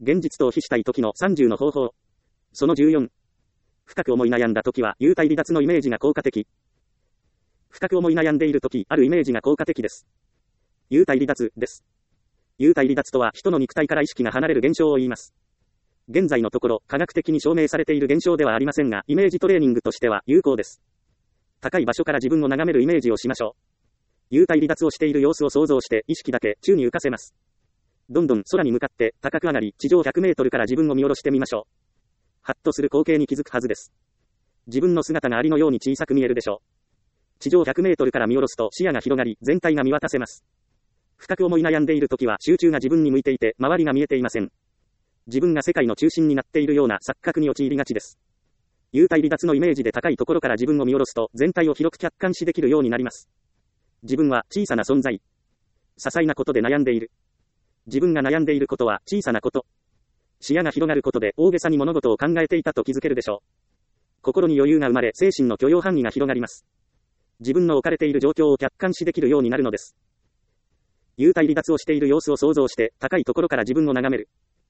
現実逃避したい時の30の方法。その14。深く思い悩んだ時は、幽体離脱のイメージが効果的。深く思い悩んでいる時、あるイメージが効果的です。幽体離脱です。幽体離脱とは、人の肉体から意識が離れる現象を言います。現在のところ、科学的に証明されている現象ではありませんが、イメージトレーニングとしては有効です。高い場所から自分を眺めるイメージをしましょう。幽体離脱をしている様子を想像して、意識だけ宙に浮かせます。どんどん空に向かって高く上がり、地上100メートルから自分を見下ろしてみましょう。ハッとする光景に気づくはずです。自分の姿がアリのように小さく見えるでしょう。地上100メートルから見下ろすと視野が広がり、全体が見渡せます。深く思い悩んでいるときは集中が自分に向いていて、周りが見えていません。自分が世界の中心になっているような錯覚に陥りがちです。幽体離脱のイメージで高いところから自分を見下ろすと、全体を広く客観視できるようになります。自分は小さな存在。些細なことで悩んでいる。自分が悩んでいることは小さなこと。視野が広がることで大げさに物事を考えていたと気づけるでしょう。心に余裕が生まれ、精神の許容範囲が広がります。自分の置かれている状況を客観視できるようになるのです。幽体離脱をしている様子を想像して、高いところから自分を眺める。